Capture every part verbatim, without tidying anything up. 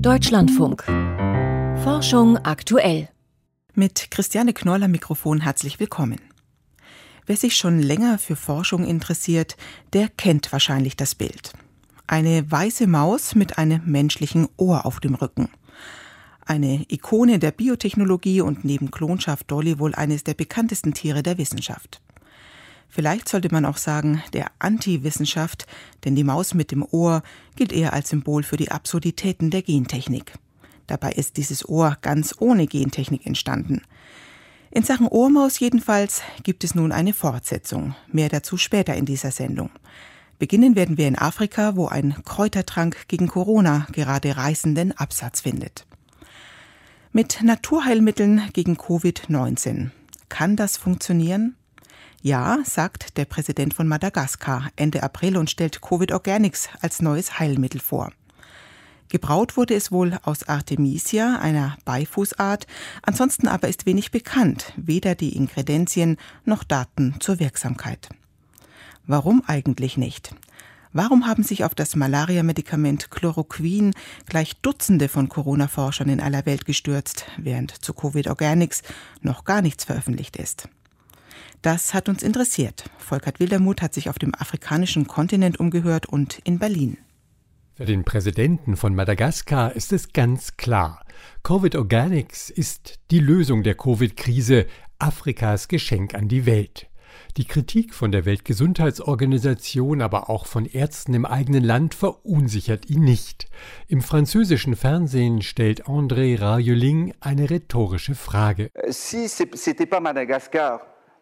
Deutschlandfunk. Forschung aktuell. Mit Christiane Knoll am Mikrofon herzlich willkommen. Wer sich schon länger für Forschung interessiert, der kennt wahrscheinlich das Bild. Eine weiße Maus mit einem menschlichen Ohr auf dem Rücken. Eine Ikone der Biotechnologie und neben Klonschaft Dolly wohl eines der bekanntesten Tiere der Wissenschaft. Vielleicht sollte man auch sagen, der Anti-Wissenschaft, denn die Maus mit dem Ohr gilt eher als Symbol für die Absurditäten der Gentechnik. Dabei ist dieses Ohr ganz ohne Gentechnik entstanden. In Sachen Ohrmaus jedenfalls gibt es nun eine Fortsetzung. Mehr dazu später in dieser Sendung. Beginnen werden wir in Afrika, wo ein Kräutertrank gegen Corona gerade reißenden Absatz findet. Mit Naturheilmitteln gegen Covid neunzehn. Kann das funktionieren? Ja, sagt der Präsident von Madagaskar Ende April und stellt Covid Organics als neues Heilmittel vor. Gebraut wurde es wohl aus Artemisia, einer Beifußart, ansonsten aber ist wenig bekannt, weder die Ingredienzien noch Daten zur Wirksamkeit. Warum eigentlich nicht? Warum haben sich auf das Malaria-Medikament Chloroquin gleich Dutzende von Corona-Forschern in aller Welt gestürzt, während zu Covid Organics noch gar nichts veröffentlicht ist? Das hat uns interessiert. Volkert Wildermuth hat sich auf dem afrikanischen Kontinent umgehört und in Berlin. Für den Präsidenten von Madagaskar ist es ganz klar. Covid Organics ist die Lösung der Covid-Krise, Afrikas Geschenk an die Welt. Die Kritik von der Weltgesundheitsorganisation, aber auch von Ärzten im eigenen Land verunsichert ihn nicht. Im französischen Fernsehen stellt André Rajoelin eine rhetorische Frage. Si c'était pas Madagascar.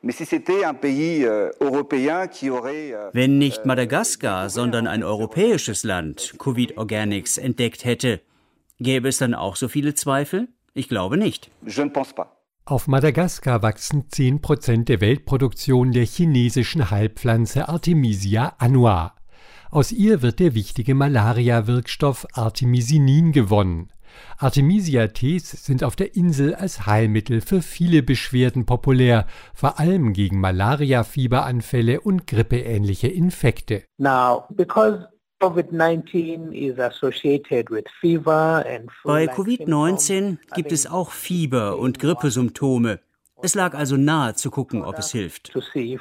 Wenn nicht Madagaskar, sondern ein europäisches Land Covid Organics entdeckt hätte, gäbe es dann auch so viele Zweifel? Ich glaube nicht. Auf Madagaskar wachsen zehn Prozent der Weltproduktion der chinesischen Heilpflanze Artemisia annua. Aus ihr wird der wichtige Malaria-Wirkstoff Artemisinin gewonnen. Artemisia-Tees sind auf der Insel als Heilmittel für viele Beschwerden populär, vor allem gegen Malaria-Fieberanfälle und grippeähnliche Infekte. Now, because Covid nineteen is associated with fever and Bei Covid neunzehn gibt es auch Fieber und Grippesymptome. Es lag also nahe zu gucken, ob es hilft.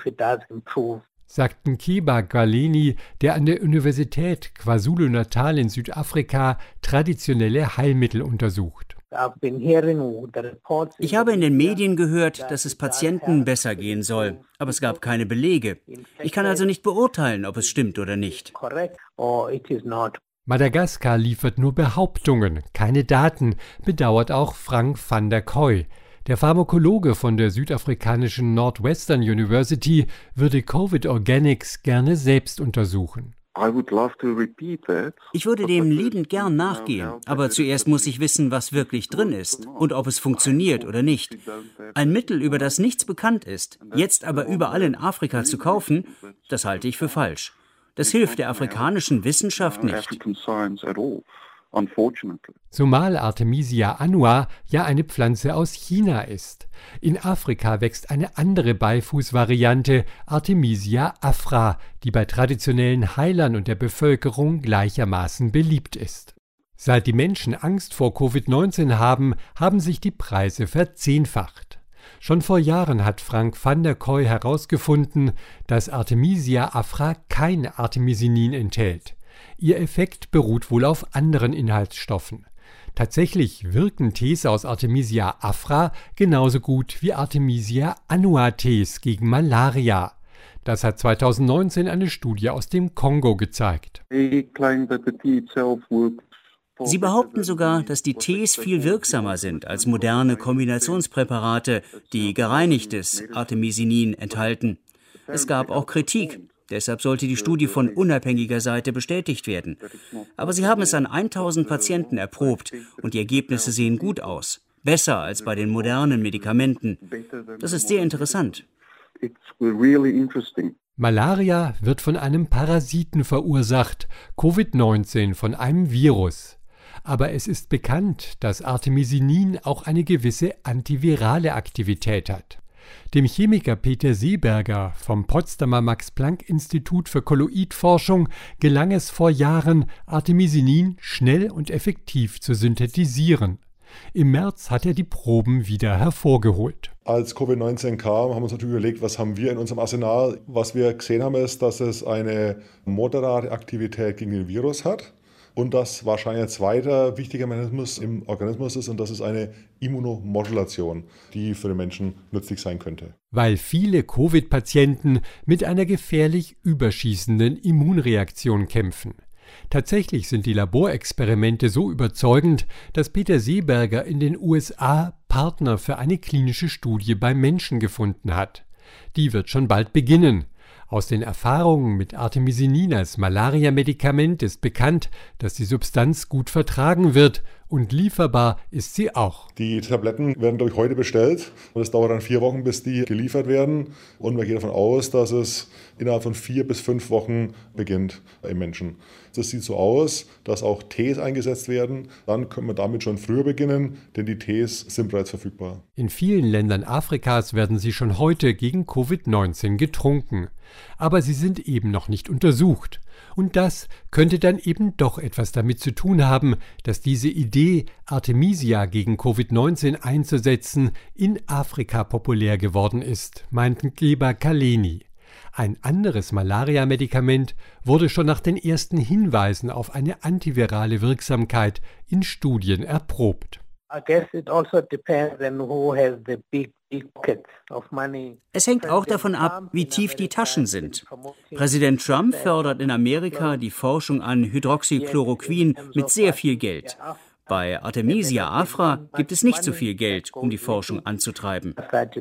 Sagt Nkeba Galeni, der an der Universität KwaZulu-Natal in Südafrika traditionelle Heilmittel untersucht. Ich habe in den Medien gehört, dass es Patienten besser gehen soll, aber es gab keine Belege. Ich kann also nicht beurteilen, ob es stimmt oder nicht. Madagaskar liefert nur Behauptungen, keine Daten, bedauert auch Frank van der Kooi. Der Pharmakologe von der südafrikanischen Northwestern University würde Covid Organics gerne selbst untersuchen. Ich würde dem liebend gern nachgehen, aber zuerst muss ich wissen, was wirklich drin ist und ob es funktioniert oder nicht. Ein Mittel, über das nichts bekannt ist, jetzt aber überall in Afrika zu kaufen, das halte ich für falsch. Das hilft der afrikanischen Wissenschaft nicht. Zumal Artemisia annua ja eine Pflanze aus China ist. In Afrika wächst eine andere Beifußvariante, Artemisia afra, die bei traditionellen Heilern und der Bevölkerung gleichermaßen beliebt ist. Seit die Menschen Angst vor Covid neunzehn haben, haben sich die Preise verzehnfacht. Schon vor Jahren hat Frank van der Kooi herausgefunden, dass Artemisia afra kein Artemisinin enthält. Ihr Effekt beruht wohl auf anderen Inhaltsstoffen. Tatsächlich wirken Tees aus Artemisia afra genauso gut wie Artemisia annua-Tees gegen Malaria. Das hat zweitausendneunzehn eine Studie aus dem Kongo gezeigt. Sie behaupten sogar, dass die Tees viel wirksamer sind als moderne Kombinationspräparate, die gereinigtes Artemisinin enthalten. Es gab auch Kritik. Deshalb sollte die Studie von unabhängiger Seite bestätigt werden. Aber sie haben es an tausend Patienten erprobt und die Ergebnisse sehen gut aus. Besser als bei den modernen Medikamenten. Das ist sehr interessant. Malaria wird von einem Parasiten verursacht, Covid neunzehn von einem Virus. Aber es ist bekannt, dass Artemisinin auch eine gewisse antivirale Aktivität hat. Dem Chemiker Peter Seeberger vom Potsdamer Max-Planck-Institut für Kolloidforschung gelang es vor Jahren, Artemisinin schnell und effektiv zu synthetisieren. Im März hat er die Proben wieder hervorgeholt. Als Covid neunzehn kam, haben wir uns natürlich überlegt, was haben wir in unserem Arsenal. Was wir gesehen haben, ist, dass es eine moderate Aktivität gegen den Virus hat und dass wahrscheinlich ein zweiter wichtiger Mechanismus im Organismus ist, und das ist eine Immunomodulation, die für den Menschen nützlich sein könnte. Weil viele Covid-Patienten mit einer gefährlich überschießenden Immunreaktion kämpfen. Tatsächlich sind die Laborexperimente so überzeugend, dass Peter Seeberger in den U S A Partner für eine klinische Studie beim Menschen gefunden hat. Die wird schon bald beginnen. Aus den Erfahrungen mit Artemisinin als Malaria-Medikament ist bekannt, dass die Substanz gut vertragen wird, und lieferbar ist sie auch. Die Tabletten werden, glaube ich, heute bestellt und es dauert dann vier Wochen, bis die geliefert werden. Und man geht davon aus, dass es innerhalb von vier bis fünf Wochen beginnt im Menschen. Das sieht so aus, dass auch Tees eingesetzt werden. Dann können wir damit schon früher beginnen, denn die Tees sind bereits verfügbar. In vielen Ländern Afrikas werden sie schon heute gegen Covid neunzehn getrunken. Aber sie sind eben noch nicht untersucht. Und das könnte dann eben doch etwas damit zu tun haben, dass diese Idee, Artemisia gegen Covid neunzehn einzusetzen, in Afrika populär geworden ist, meint Nkeba Kaleni. Ein anderes Malaria-Medikament wurde schon nach den ersten Hinweisen auf eine antivirale Wirksamkeit in Studien erprobt. Es hängt auch davon ab, wie tief die Taschen sind. Präsident Trump fördert in Amerika die Forschung an Hydroxychloroquin mit sehr viel Geld. Bei Artemisia afra gibt es nicht so viel Geld, um die Forschung anzutreiben.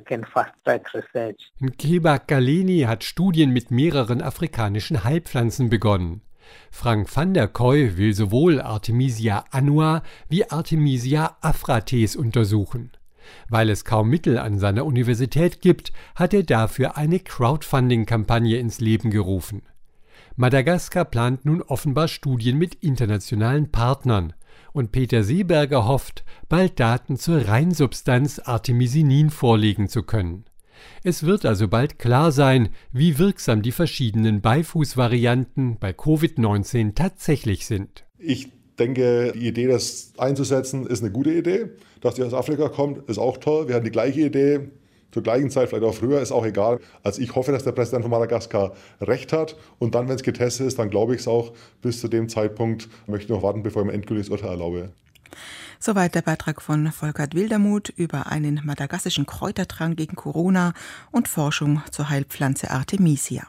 Nkeba Kaleni hat Studien mit mehreren afrikanischen Heilpflanzen begonnen. Frank van der Koy will sowohl Artemisia annua wie Artemisia afra-Tees untersuchen. Weil es kaum Mittel an seiner Universität gibt, hat er dafür eine Crowdfunding-Kampagne ins Leben gerufen. Madagaskar plant nun offenbar Studien mit internationalen Partnern. Und Peter Seeberger hofft, bald Daten zur Reinsubstanz Artemisinin vorlegen zu können. Es wird also bald klar sein, wie wirksam die verschiedenen Beifußvarianten bei Covid neunzehn tatsächlich sind. Ich denke, die Idee, das einzusetzen, ist eine gute Idee. Dass die aus Afrika kommt, ist auch toll. Wir hatten die gleiche Idee zur gleichen Zeit, vielleicht auch früher, ist auch egal. Also ich hoffe, dass der Präsident von Madagaskar recht hat. Und dann, wenn es getestet ist, dann glaube ich es auch. Bis zu dem Zeitpunkt möchte ich noch warten, bevor ich mir ein endgültiges Urteil erlaube. Soweit der Beitrag von Volkert Wildermuth über einen madagassischen Kräutertrank gegen Corona und Forschung zur Heilpflanze Artemisia.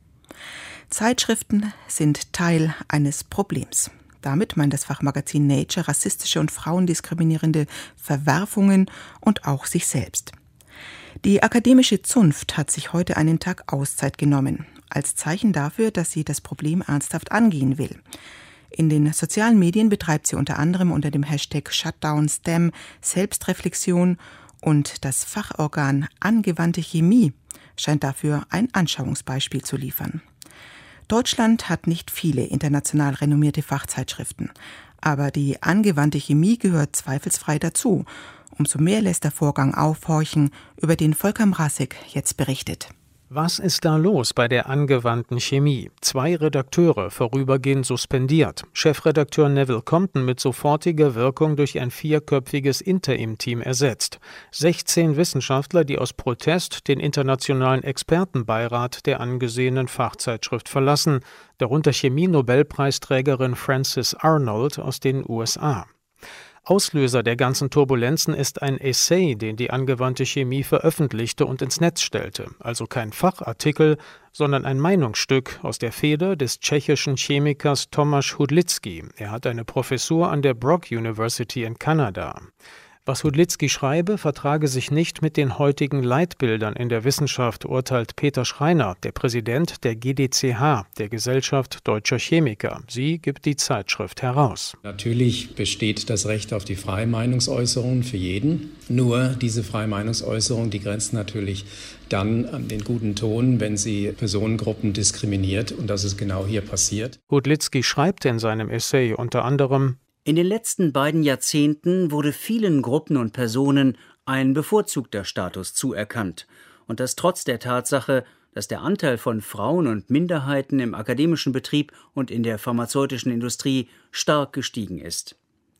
Zeitschriften sind Teil eines Problems. Damit meint das Fachmagazin Nature rassistische und frauendiskriminierende Verwerfungen und auch sich selbst. Die akademische Zunft hat sich heute einen Tag Auszeit genommen, als Zeichen dafür, dass sie das Problem ernsthaft angehen will. In den sozialen Medien betreibt sie unter anderem unter dem Hashtag ShutdownStem Selbstreflexion, und das Fachorgan Angewandte Chemie scheint dafür ein Anschauungsbeispiel zu liefern. Deutschland hat nicht viele international renommierte Fachzeitschriften, aber die Angewandte Chemie gehört zweifelsfrei dazu. Umso mehr lässt der Vorgang aufhorchen, über den Volker Mrazek jetzt berichtet. Was ist da los bei der angewandten Chemie? Zwei Redakteure vorübergehend suspendiert. Chefredakteur Neville Compton mit sofortiger Wirkung durch ein vierköpfiges Interim-Team ersetzt. sechzehn Wissenschaftler, die aus Protest den internationalen Expertenbeirat der angesehenen Fachzeitschrift verlassen, darunter Chemie-Nobelpreisträgerin Frances Arnold aus den U S A. Auslöser der ganzen Turbulenzen ist ein Essay, den die angewandte Chemie veröffentlichte und ins Netz stellte. Also kein Fachartikel, sondern ein Meinungsstück aus der Feder des tschechischen Chemikers Tomáš Hudlický. Er hat eine Professur an der Brock University in Kanada. Was Hudlický schreibe, vertrage sich nicht mit den heutigen Leitbildern in der Wissenschaft, urteilt Peter Schreiner, der Präsident der G D C H, der Gesellschaft Deutscher Chemiker. Sie gibt die Zeitschrift heraus. Natürlich besteht das Recht auf die freie Meinungsäußerung für jeden. Nur diese freie Meinungsäußerung, die grenzt natürlich dann an den guten Ton, wenn sie Personengruppen diskriminiert. Und das ist genau hier passiert. Hudlický schreibt in seinem Essay unter anderem: In den letzten beiden Jahrzehnten wurde vielen Gruppen und Personen ein bevorzugter Status zuerkannt. Und das trotz der Tatsache, dass der Anteil von Frauen und Minderheiten im akademischen Betrieb und in der pharmazeutischen Industrie stark gestiegen ist.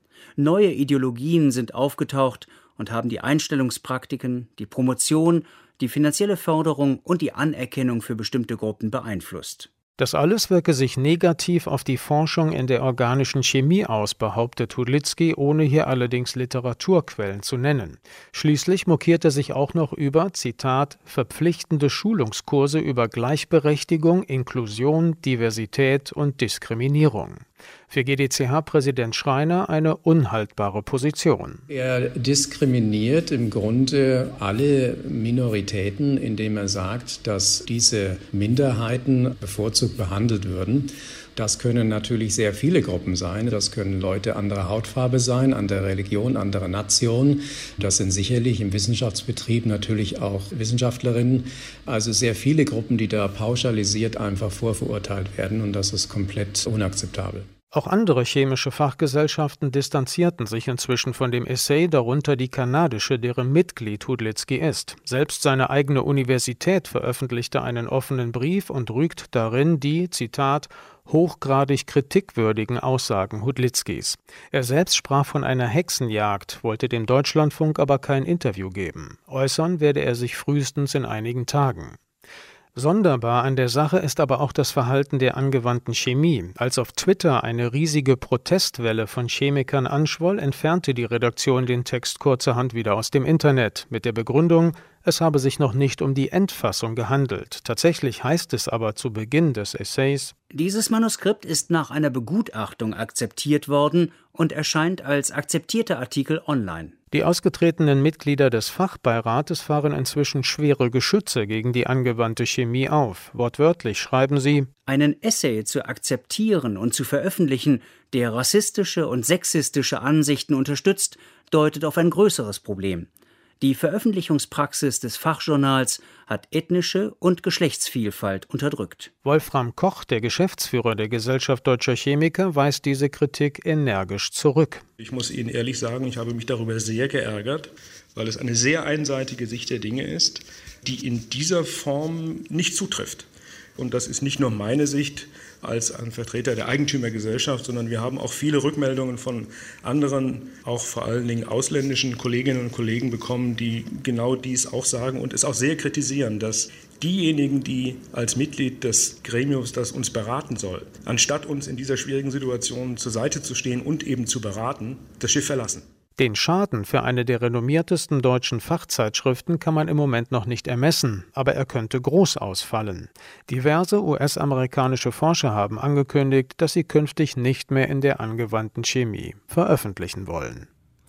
Neue Ideologien sind aufgetaucht und haben die Einstellungspraktiken, die Promotion, die finanzielle Förderung und die Anerkennung für bestimmte Gruppen beeinflusst. Das alles wirke sich negativ auf die Forschung in der organischen Chemie aus, behauptet Hudlitzky, ohne hier allerdings Literaturquellen zu nennen. Schließlich mokiert er sich auch noch über, Zitat, verpflichtende Schulungskurse über Gleichberechtigung, Inklusion, Diversität und Diskriminierung. Für G D C H-Präsident Schreiner eine unhaltbare Position. Er diskriminiert im Grunde alle Minoritäten, indem er sagt, dass diese Minderheiten bevorzugt behandelt würden. Das können natürlich sehr viele Gruppen sein. Das können Leute anderer Hautfarbe sein, anderer Religion, anderer Nation. Das sind sicherlich im Wissenschaftsbetrieb natürlich auch Wissenschaftlerinnen. Also sehr viele Gruppen, die da pauschalisiert einfach vorverurteilt werden. Und das ist komplett unakzeptabel. Auch andere chemische Fachgesellschaften distanzierten sich inzwischen von dem Essay, darunter die kanadische, deren Mitglied Hudlitzky ist. Selbst seine eigene Universität veröffentlichte einen offenen Brief und rügt darin die, Zitat, hochgradig kritikwürdigen Aussagen Hudlitzkys. Er selbst sprach von einer Hexenjagd, wollte dem Deutschlandfunk aber kein Interview geben. Äußern werde er sich frühestens in einigen Tagen. Sonderbar an der Sache ist aber auch das Verhalten der angewandten Chemie. Als auf Twitter eine riesige Protestwelle von Chemikern anschwoll, entfernte die Redaktion den Text kurzerhand wieder aus dem Internet, mit der Begründung, es habe sich noch nicht um die Endfassung gehandelt. Tatsächlich heißt es aber zu Beginn des Essays: Dieses Manuskript ist nach einer Begutachtung akzeptiert worden und erscheint als akzeptierter Artikel online. Die ausgetretenen Mitglieder des Fachbeirates fahren inzwischen schwere Geschütze gegen die angewandte Chemie auf. Wortwörtlich schreiben sie: Einen Essay zu akzeptieren und zu veröffentlichen, der rassistische und sexistische Ansichten unterstützt, deutet auf ein größeres Problem. Die Veröffentlichungspraxis des Fachjournals hat ethnische und Geschlechtsvielfalt unterdrückt. Wolfram Koch, der Geschäftsführer der Gesellschaft Deutscher Chemiker, weist diese Kritik energisch zurück. Ich muss Ihnen ehrlich sagen, ich habe mich darüber sehr geärgert, weil es eine sehr einseitige Sicht der Dinge ist, die in dieser Form nicht zutrifft. Und das ist nicht nur meine Sicht als ein Vertreter der Eigentümergesellschaft, sondern wir haben auch viele Rückmeldungen von anderen, auch vor allen Dingen ausländischen Kolleginnen und Kollegen bekommen, die genau dies auch sagen und es auch sehr kritisieren, dass diejenigen, die als Mitglied des Gremiums, das uns beraten soll, anstatt uns in dieser schwierigen Situation zur Seite zu stehen und eben zu beraten, das Schiff verlassen. Den Schaden für eine der renommiertesten deutschen Fachzeitschriften kann man im Moment noch nicht ermessen, aber er könnte groß ausfallen. Diverse U S-amerikanische Forscher haben angekündigt, dass sie künftig nicht mehr in der angewandten Chemie veröffentlichen wollen.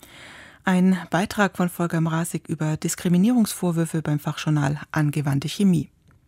Ein Beitrag von Volker Mrazek über Diskriminierungsvorwürfe beim Fachjournal Angewandte Chemie.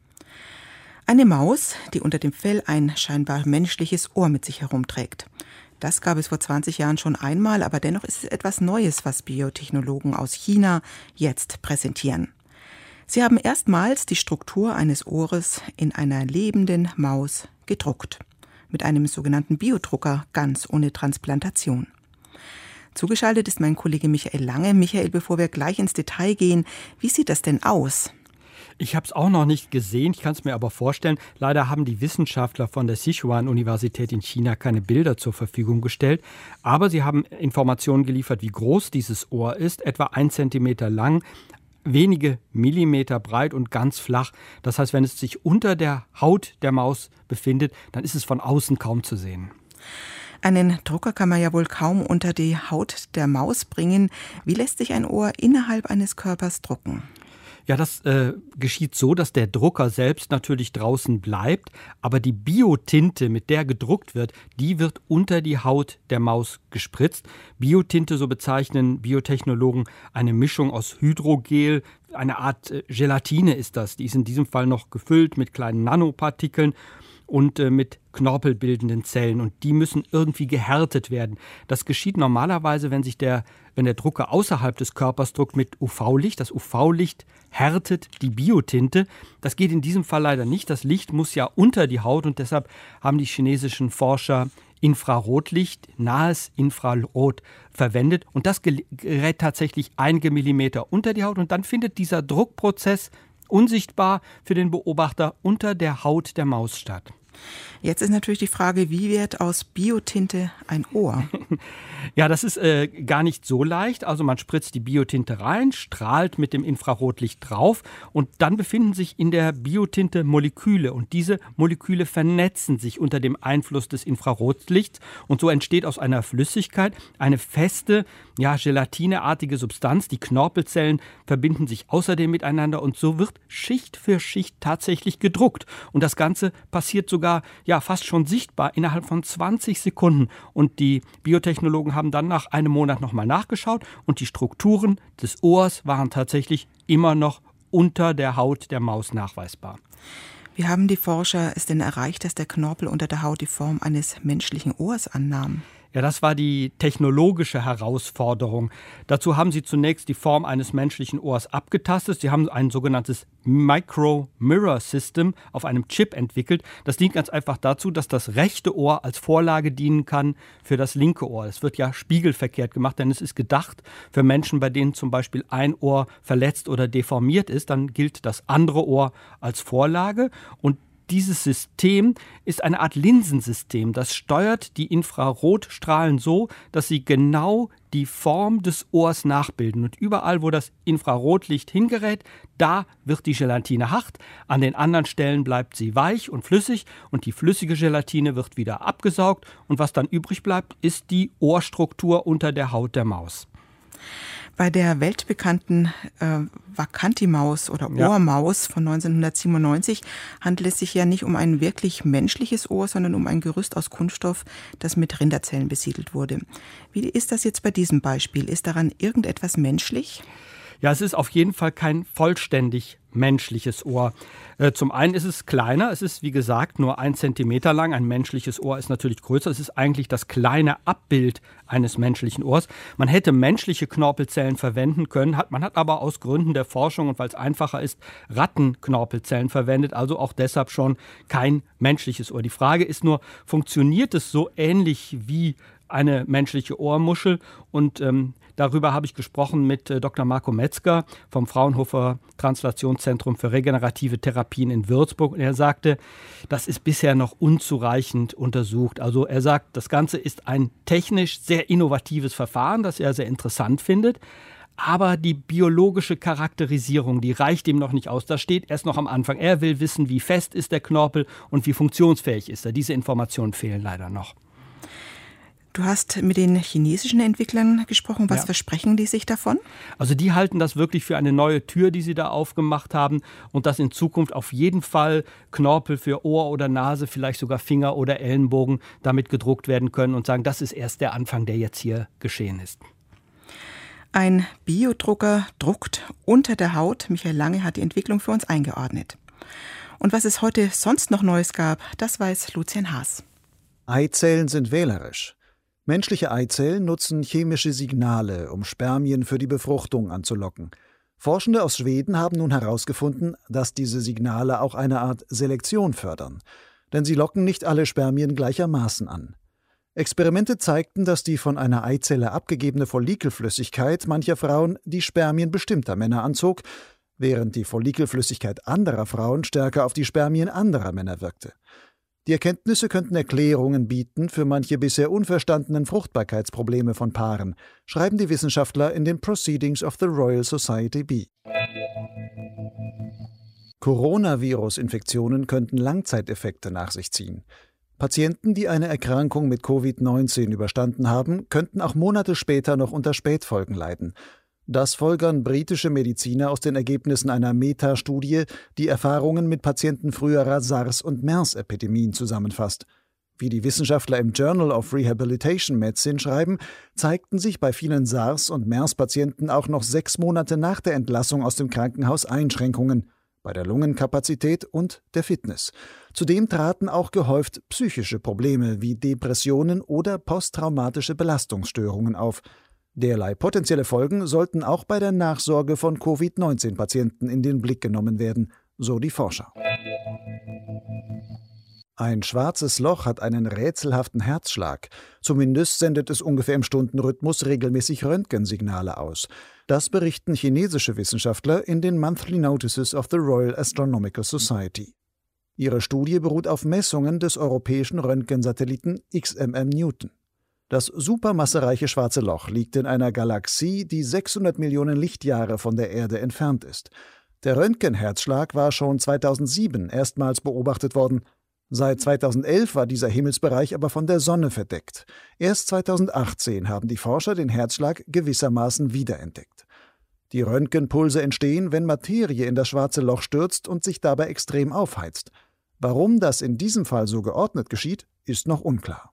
Eine Maus, die unter dem Fell ein scheinbar menschliches Ohr mit sich herumträgt. Das gab es vor zwanzig Jahren schon einmal, aber dennoch ist es etwas Neues, was Biotechnologen aus China jetzt präsentieren. Sie haben erstmals die Struktur eines Ohres in einer lebenden Maus gedruckt. Mit einem sogenannten Biodrucker, ganz ohne Transplantation. Zugeschaltet ist mein Kollege Michael Lange. Michael, bevor wir gleich ins Detail gehen, wie sieht das denn aus? Ich habe es auch noch nicht gesehen, ich kann es mir aber vorstellen. Leider haben die Wissenschaftler von der Sichuan-Universität in China keine Bilder zur Verfügung gestellt. Aber sie haben Informationen geliefert, wie groß dieses Ohr ist, etwa ein Zentimeter lang, wenige Millimeter breit und ganz flach. Das heißt, wenn es sich unter der Haut der Maus befindet, dann ist es von außen kaum zu sehen. Einen Drucker kann man ja wohl kaum unter die Haut der Maus bringen. Wie lässt sich ein Ohr innerhalb eines Körpers drucken? Ja, das äh, geschieht so, dass der Drucker selbst natürlich draußen bleibt, aber die Biotinte, mit der gedruckt wird, die wird unter die Haut der Maus gespritzt. Biotinte, so bezeichnen Biotechnologen eine Mischung aus Hydrogel, eine Art äh, Gelatine ist das. Die ist in diesem Fall noch gefüllt mit kleinen Nanopartikeln und äh, mit knorpelbildenden Zellen, und die müssen irgendwie gehärtet werden. Das geschieht normalerweise, wenn sich der, wenn der Drucker außerhalb des Körpers druckt, mit U V-Licht. Das U V-Licht härtet die Biotinte. Das geht in diesem Fall leider nicht. Das Licht muss ja unter die Haut, und deshalb haben die chinesischen Forscher Infrarotlicht, nahes Infrarot verwendet, und das gerät tatsächlich einige Millimeter unter die Haut, und dann findet dieser Druckprozess unsichtbar für den Beobachter unter der Haut der Maus statt. Jetzt ist natürlich die Frage, wie wird aus Biotinte ein Ohr? Ja, das ist äh, gar nicht so leicht. Also man spritzt die Biotinte rein, strahlt mit dem Infrarotlicht drauf und dann befinden sich in der Biotinte Moleküle und diese Moleküle vernetzen sich unter dem Einfluss des Infrarotlichts und so entsteht aus einer Flüssigkeit eine feste, ja, gelatineartige Substanz. Die Knorpelzellen verbinden sich außerdem miteinander und so wird Schicht für Schicht tatsächlich gedruckt. Und das Ganze passiert sogar ja fast schon sichtbar innerhalb von zwanzig Sekunden. Und die Biotechnologen haben dann nach einem Monat nochmal nachgeschaut und die Strukturen des Ohrs waren tatsächlich immer noch unter der Haut der Maus nachweisbar. Wie haben die Forscher es denn erreicht, dass der Knorpel unter der Haut die Form eines menschlichen Ohrs annahm? Ja, das war die technologische Herausforderung. Dazu haben sie zunächst die Form eines menschlichen Ohrs abgetastet. Sie haben ein sogenanntes Micro-Mirror-System auf einem Chip entwickelt. Das dient ganz einfach dazu, dass das rechte Ohr als Vorlage dienen kann für das linke Ohr. Es wird ja spiegelverkehrt gemacht, denn es ist gedacht für Menschen, bei denen zum Beispiel ein Ohr verletzt oder deformiert ist. Dann gilt das andere Ohr als Vorlage und dieses System ist eine Art Linsensystem. Das steuert die Infrarotstrahlen so, dass sie genau die Form des Ohrs nachbilden. Und überall, wo das Infrarotlicht hingerät, da wird die Gelatine hart. An den anderen Stellen bleibt sie weich und flüssig und die flüssige Gelatine wird wieder abgesaugt. Und was dann übrig bleibt, ist die Ohrstruktur unter der Haut der Maus. Bei der weltbekannten äh, Vacanti-Maus oder Ohrmaus von neunzehnhundertsiebenundneunzig handelt es sich ja nicht um ein wirklich menschliches Ohr, sondern um ein Gerüst aus Kunststoff, das mit Rinderzellen besiedelt wurde. Wie ist das jetzt bei diesem Beispiel? Ist daran irgendetwas menschlich? Ja, es ist auf jeden Fall kein vollständig menschliches Ohr. Äh, zum einen ist es kleiner, es ist wie gesagt nur ein Zentimeter lang. Ein menschliches Ohr ist natürlich größer. Es ist eigentlich das kleine Abbild eines menschlichen Ohrs. Man hätte menschliche Knorpelzellen verwenden können, hat, man hat aber aus Gründen der Forschung und weil es einfacher ist, Rattenknorpelzellen verwendet, also auch deshalb schon kein menschliches Ohr. Die Frage ist nur, funktioniert es so ähnlich wie eine menschliche Ohrmuschel? Und ähm, darüber habe ich gesprochen mit äh, Doktor Marco Metzger vom Fraunhofer Translationszentrum für regenerative Therapien in Würzburg. Und er sagte, das ist bisher noch unzureichend untersucht. Also er sagt, das Ganze ist ein technisch sehr innovatives Verfahren, das er sehr interessant findet. Aber die biologische Charakterisierung, die reicht ihm noch nicht aus. Das steht erst noch am Anfang. Er will wissen, wie fest ist der Knorpel und wie funktionsfähig ist er. Diese Informationen fehlen leider noch. Du hast mit den chinesischen Entwicklern gesprochen. Was ja. versprechen die sich davon? Also die halten das wirklich für eine neue Tür, die sie da aufgemacht haben und dass in Zukunft auf jeden Fall Knorpel für Ohr oder Nase, vielleicht sogar Finger oder Ellenbogen damit gedruckt werden können und sagen, das ist erst der Anfang, der jetzt hier geschehen ist. Ein Biodrucker druckt unter der Haut. Michael Lange hat die Entwicklung für uns eingeordnet. Und was es heute sonst noch Neues gab, das weiß Lucian Haas. Eizellen sind wählerisch. Menschliche Eizellen nutzen chemische Signale, um Spermien für die Befruchtung anzulocken. Forschende aus Schweden haben nun herausgefunden, dass diese Signale auch eine Art Selektion fördern. Denn sie locken nicht alle Spermien gleichermaßen an. Experimente zeigten, dass die von einer Eizelle abgegebene Follikelflüssigkeit mancher Frauen die Spermien bestimmter Männer anzog, während die Follikelflüssigkeit anderer Frauen stärker auf die Spermien anderer Männer wirkte. Die Erkenntnisse könnten Erklärungen bieten für manche bisher unverstandenen Fruchtbarkeitsprobleme von Paaren, schreiben die Wissenschaftler in den Proceedings of the Royal Society B. Coronavirus-Infektionen könnten Langzeiteffekte nach sich ziehen. Patienten, die eine Erkrankung mit Covid neunzehn überstanden haben, könnten auch Monate später noch unter Spätfolgen leiden. Das folgern britische Mediziner aus den Ergebnissen einer Metastudie, die Erfahrungen mit Patienten früherer SARS- und MERS-Epidemien zusammenfasst. Wie die Wissenschaftler im Journal of Rehabilitation Medicine schreiben, zeigten sich bei vielen SARS- und MERS-Patienten auch noch sechs Monate nach der Entlassung aus dem Krankenhaus Einschränkungen bei der Lungenkapazität und der Fitness. Zudem traten auch gehäuft psychische Probleme wie Depressionen oder posttraumatische Belastungsstörungen auf. Derlei potenzielle Folgen sollten auch bei der Nachsorge von Covid neunzehn Patienten in den Blick genommen werden, so die Forscher. Ein schwarzes Loch hat einen rätselhaften Herzschlag. Zumindest sendet es ungefähr im Stundenrhythmus regelmäßig Röntgensignale aus. Das berichten chinesische Wissenschaftler in den Monthly Notices of the Royal Astronomical Society. Ihre Studie beruht auf Messungen des europäischen Röntgensatelliten X M M Newton. Das supermassereiche Schwarze Loch liegt in einer Galaxie, die sechshundert Millionen Lichtjahre von der Erde entfernt ist. Der Röntgenherzschlag war schon zweitausendsieben erstmals beobachtet worden. Seit zweitausendelf war dieser Himmelsbereich aber von der Sonne verdeckt. Erst zweitausendachtzehn haben die Forscher den Herzschlag gewissermaßen wiederentdeckt. Die Röntgenpulse entstehen, wenn Materie in das Schwarze Loch stürzt und sich dabei extrem aufheizt. Warum das in diesem Fall so geordnet geschieht, ist noch unklar.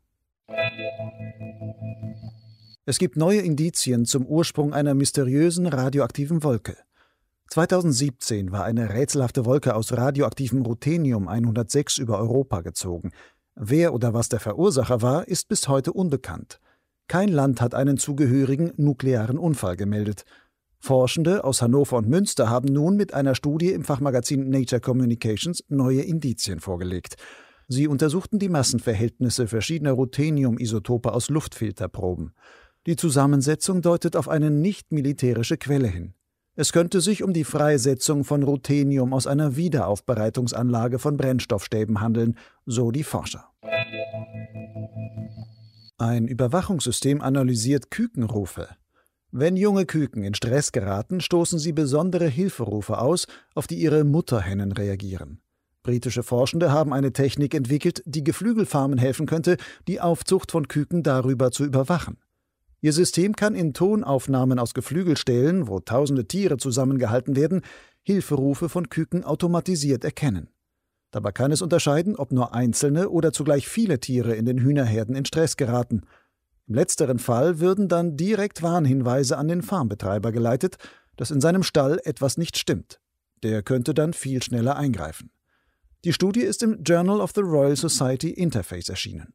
Es gibt neue Indizien zum Ursprung einer mysteriösen radioaktiven Wolke. zweitausendsiebzehn war eine rätselhafte Wolke aus radioaktivem Ruthenium hundertsechs über Europa gezogen. Wer oder was der Verursacher war, ist bis heute unbekannt. Kein Land hat einen zugehörigen nuklearen Unfall gemeldet. Forschende aus Hannover und Münster haben nun mit einer Studie im Fachmagazin Nature Communications neue Indizien vorgelegt. Sie untersuchten die Massenverhältnisse verschiedener Ruthenium-Isotope aus Luftfilterproben. Die Zusammensetzung deutet auf eine nicht-militärische Quelle hin. Es könnte sich um die Freisetzung von Ruthenium aus einer Wiederaufbereitungsanlage von Brennstoffstäben handeln, so die Forscher. Ein Überwachungssystem analysiert Kükenrufe. Wenn junge Küken in Stress geraten, stoßen sie besondere Hilferufe aus, auf die ihre Mutterhennen reagieren. Britische Forschende haben eine Technik entwickelt, die Geflügelfarmen helfen könnte, die Aufzucht von Küken darüber zu überwachen. Ihr System kann in Tonaufnahmen aus Geflügelställen, wo tausende Tiere zusammengehalten werden, Hilferufe von Küken automatisiert erkennen. Dabei kann es unterscheiden, ob nur einzelne oder zugleich viele Tiere in den Hühnerherden in Stress geraten. Im letzteren Fall würden dann direkt Warnhinweise an den Farmbetreiber geleitet, dass in seinem Stall etwas nicht stimmt. Der könnte dann viel schneller eingreifen. Die Studie ist im Journal of the Royal Society Interface erschienen.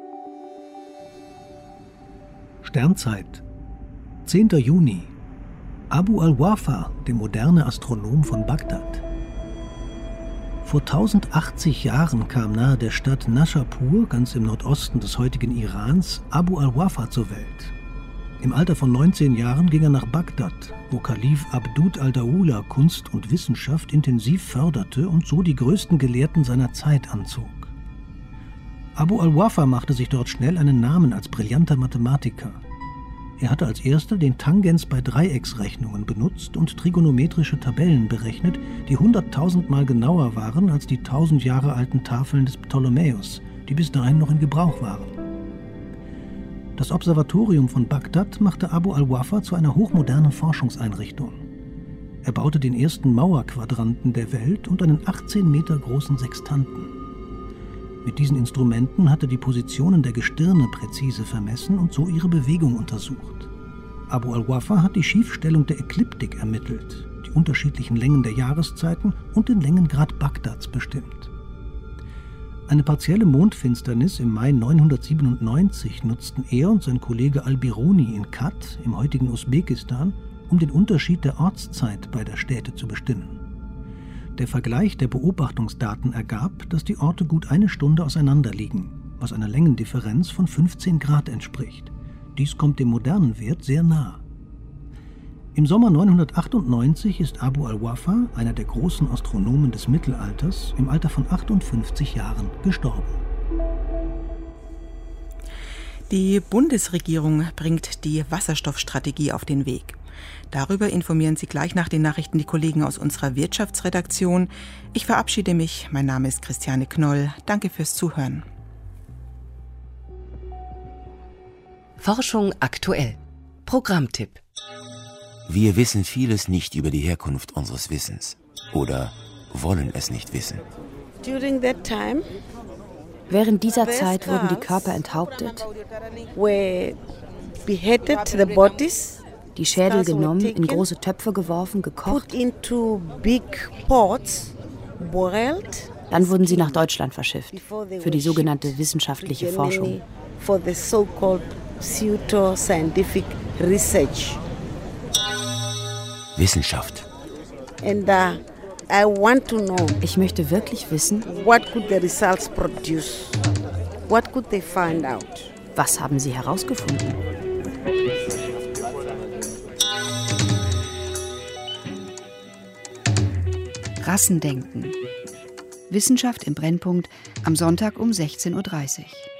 Sternzeit, zehnter Juni. Abu al-Wafa, der moderne Astronom von Bagdad. Vor tausendachtzig Jahren kam nahe der Stadt Nashapur, ganz im Nordosten des heutigen Irans, Abu al-Wafa zur Welt. Im Alter von neunzehn Jahren ging er nach Bagdad, wo Kalif Abdud al-Daula Kunst und Wissenschaft intensiv förderte und so die größten Gelehrten seiner Zeit anzog. Abu al-Wafa machte sich dort schnell einen Namen als brillanter Mathematiker. Er hatte als erster den Tangens bei Dreiecksrechnungen benutzt und trigonometrische Tabellen berechnet, die hunderttausendmal genauer waren als die tausend Jahre alten Tafeln des Ptolemäus, die bis dahin noch in Gebrauch waren. Das Observatorium von Bagdad machte Abu al-Wafa zu einer hochmodernen Forschungseinrichtung. Er baute den ersten Mauerquadranten der Welt und einen achtzehn Meter großen Sextanten. Mit diesen Instrumenten hat er die Positionen der Gestirne präzise vermessen und so ihre Bewegung untersucht. Abu al-Wafa hat die Schiefstellung der Ekliptik ermittelt, die unterschiedlichen Längen der Jahreszeiten und den Längengrad Bagdads bestimmt. Eine partielle Mondfinsternis im Mai neunhundertsiebenundneunzig nutzten er und sein Kollege Al-Biruni in Kut im heutigen Usbekistan, um den Unterschied der Ortszeit beider Städte zu bestimmen. Der Vergleich der Beobachtungsdaten ergab, dass die Orte gut eine Stunde auseinander liegen, was einer Längendifferenz von fünfzehn Grad entspricht. Dies kommt dem modernen Wert sehr nah. Im Sommer neunhundertachtundneunzig ist Abu al-Wafa, einer der großen Astronomen des Mittelalters, im Alter von achtundfünfzig Jahren gestorben. Die Bundesregierung bringt die Wasserstoffstrategie auf den Weg. Darüber informieren Sie gleich nach den Nachrichten die Kollegen aus unserer Wirtschaftsredaktion. Ich verabschiede mich. Mein Name ist Christiane Knoll. Danke fürs Zuhören. Forschung aktuell. Programmtipp. Wir wissen vieles nicht über die Herkunft unseres Wissens oder wollen es nicht wissen. Während dieser Zeit wurden die Körper enthauptet, die Schädel genommen, in große Töpfe geworfen, gekocht. Dann wurden sie nach Deutschland verschifft, für die sogenannte wissenschaftliche Forschung. Wissenschaft. Ich möchte wirklich wissen, was haben Sie herausgefunden? Rassendenken. Wissenschaft im Brennpunkt am Sonntag um sechzehn Uhr dreißig.